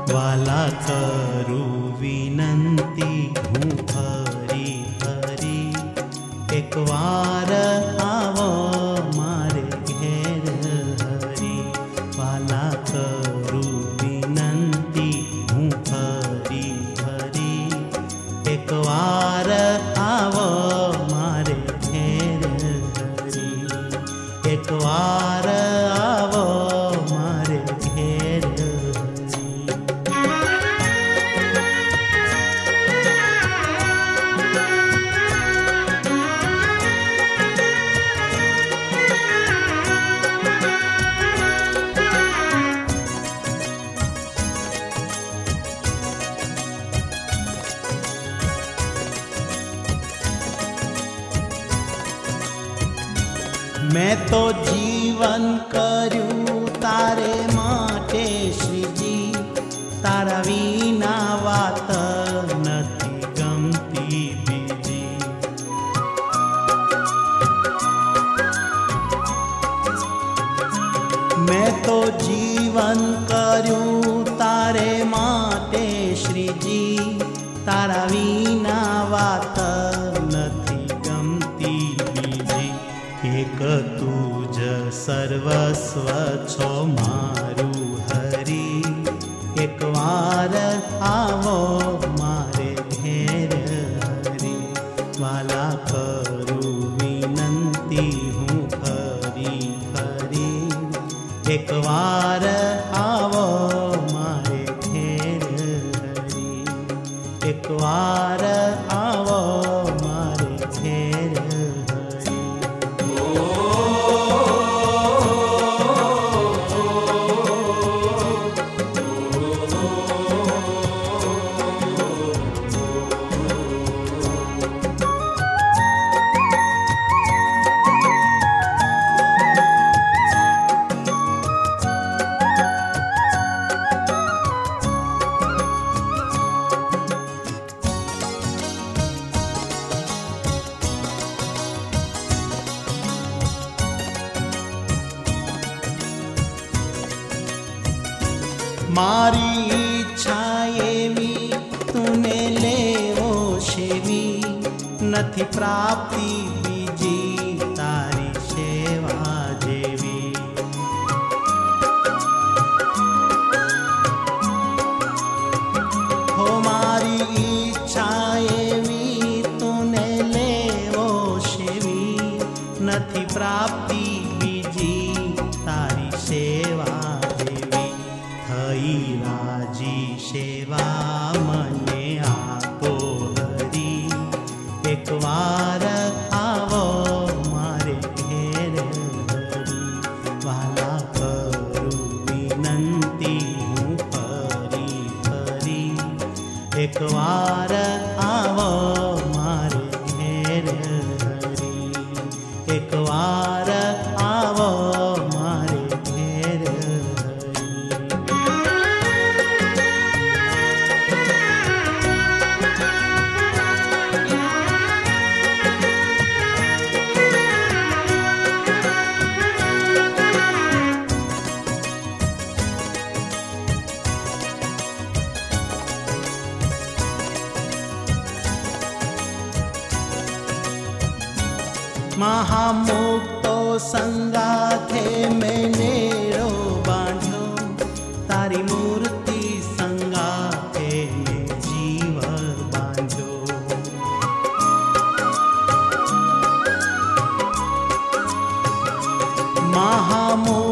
વાલા કરું વિનંતી હું ફરી ફરી, એકવાર આવો મારે ઘેર હરી. વાલા કરું વિનંતી હું ફરી ફરી, એકવાર આવો મારે ઘેર હરી. એકવાર આવો મારે ઘેર હરી. मैं तो जीवन कर्યું તારે માટે શ્રીજી, તારા વિના વાત નથી ગમતી બીજી. मैं तो जीवन કર્યું તારે માટે શ્રીજી, તારા વિના વાત નથી ગમતી બીજી. એક તું જ સર્વસ્વ છો મારું હરી, એકવાર આવો મારે ઘેર હરી. વાલા કરું વિનંતી હું ફરી ફરી, એકવાર આવો મારે ઘેર હરી. એકવાર આવો મારે ઘેર હરી. મારી ઈચ્છા એવી તુને લેવો સેવી, નથી પ્રાપ્તિ બીજી તારી સેવા જેવી. હો મારી ઈચ્છા એવી તુને લેવો સેવી, નથી પ્રાપ્તિ બીજી તારી સેવા જેવી. થઈ રાજી સેવા મને આપો હરી, એકવાર આવો મારે ઘેર હરી. વાલા કરું વિનંતી હું ફરી ફરી, એકવાર આવો મારે ઘેર હરી. એકવાર આવો મારે ઘેર હરી. महामुक्तो संगाथे मैनेरो बांधो, तारी मूर्ति संगाथे में जीव बांधो. महामुक्तो